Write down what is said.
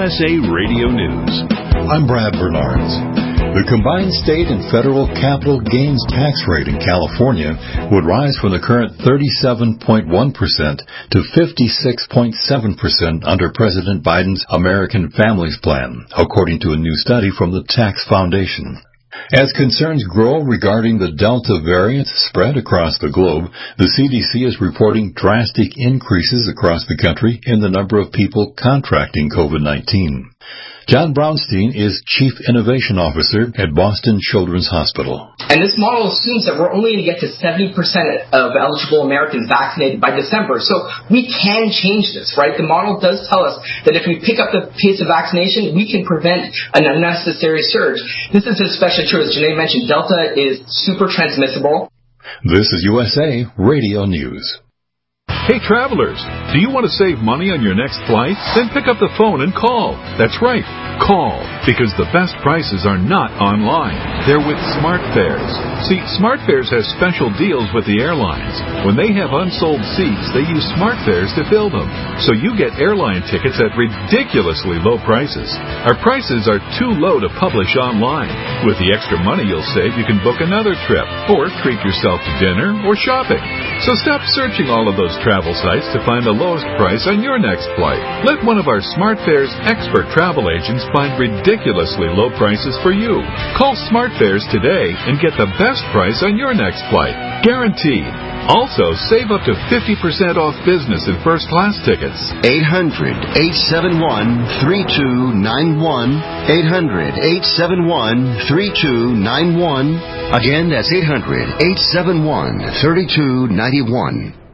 USA Radio News. I'm Brad Bernards. The combined state and federal capital gains tax rate in California would rise from the current 37.1% to 56.7% under President Biden's American Families Plan, according to a new study from the Tax Foundation. As concerns grow regarding the Delta variant spread across the globe, the CDC is reporting drastic increases across the country in the number of people contracting COVID-19. John Brownstein is Chief Innovation Officer at Boston Children's Hospital. And this model assumes that we're only going to get to 70% of eligible Americans vaccinated by December. So we can change this, right? The model does tell us that if we pick up the pace of vaccination, we can prevent an unnecessary surge. This is especially true, as Janae mentioned, Delta is super transmissible. This is USA Radio News. Hey travelers, do you want to save money on your next flight? Then pick up the phone and call. That's right, call, because the best prices are not online. They're with SmartFares. See, SmartFares has special deals with the airlines. When they have unsold seats, they use SmartFares to fill them. So you get airline tickets at ridiculously low prices. Our prices are too low to publish online. With the extra money you'll save, you can book another trip, or treat yourself to dinner or shopping. So stop searching all of those travel sites to find the lowest price on your next flight. Let one of our SmartFares expert travel agents find ridiculously low prices for you. Call SmartFares today and get the best price on your next flight. Guaranteed. Also, save up to 50% off business and first class tickets. 800-871-3291. 800-871-3291. Again, that's 800-871-3291.